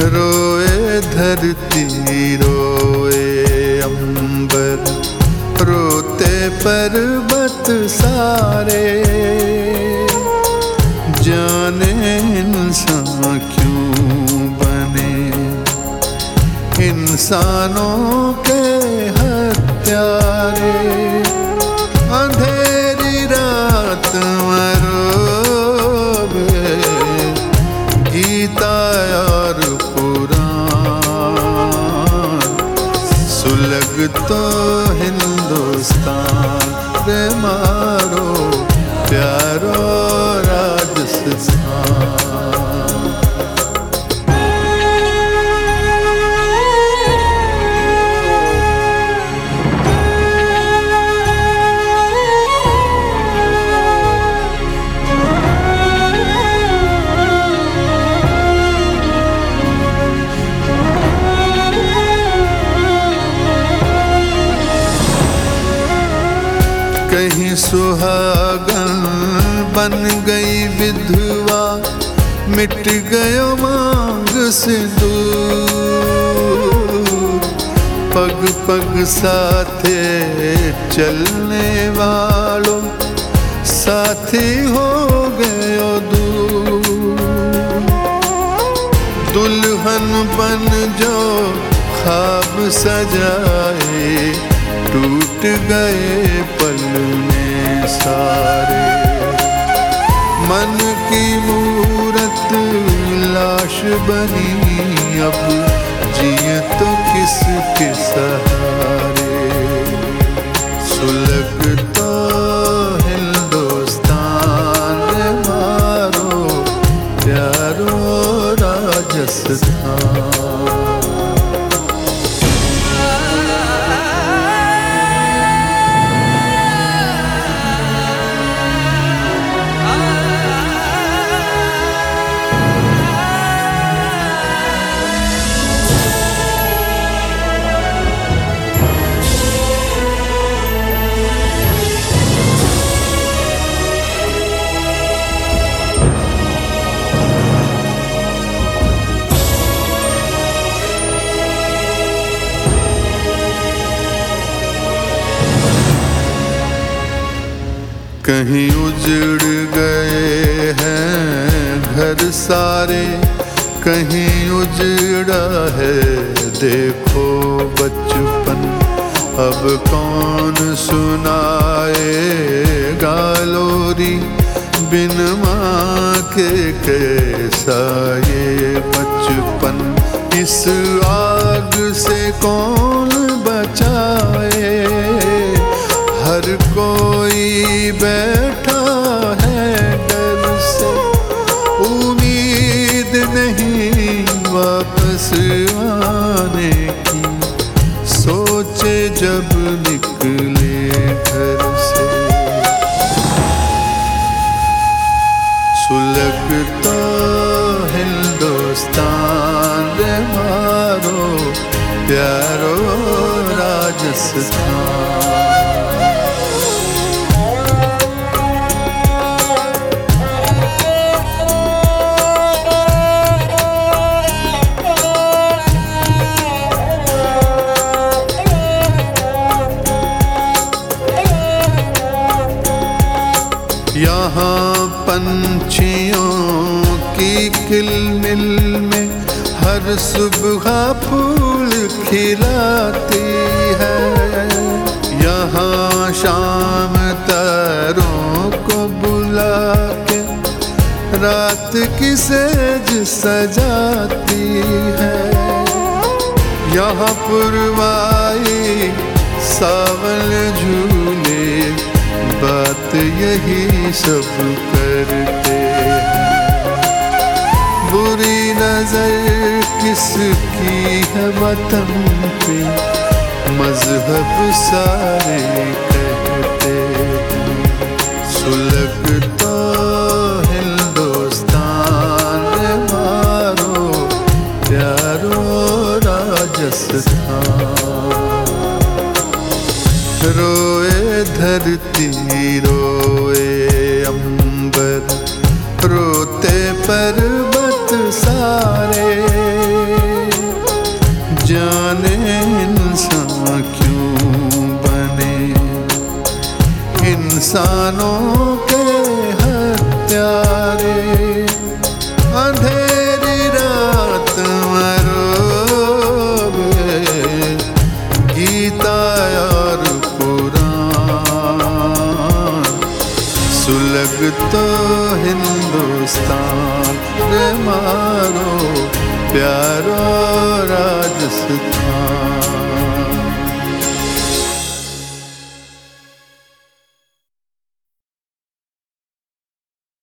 रोए धरती रोए अंबर, रोते पर्वत सारे। जाने इंसान क्यों बने इंसानों के हत्यारे। अंधेरी रात मरोबे गीता और पुराण, सुलग तो हिंदुस्तान रे मारो प्यारो राजस्थान। कहीं सुहागन बन गई विधवा, मिट गयो मांग सिंदूर। पग पग साथे चलने वालों, साथी हो गयो दूर। दुल्हन बन जो ख्वाब सजाए, टूट गए पल में सारे। मन की मूरत लाश बनी, अब जिए तो किसके सहारे। सुलग तो हिंदुस्तान मारो प्यारो राजस्थान। कहीं उजड़ गए हैं घर सारे, कहीं उजड़ा है देखो बचपन। अब कौन सुनाएगा लोरी, बिन माँ के कैसा ये बचपन। इस आग से कौन बचाए, हर कोई बैठा है डर से। उम्मीद नहीं वापस आने की, सोचे जब निकले घर से। सुलग तो हिंदुस्तान रे मारो प्यारो राजस्थान। यहाँ पंछियों की किलमिल में हर सुबह फूल खिलाती है। यहाँ शाम तारों को बुला के रात की सेज सजाती है। यहाँ पुरवाई सावन झूले, बात यही सब करते हैं। बुरी नजर किसकी है वतन पे, मजहब सारे कहते हैं। सुलग तो हिंदुस्तान मारो प्यारो राजस्थान। रोए धरती रोए अंबर, रोते पर्वत सारे। तो हिंदुस्तान रे मारो प्यारो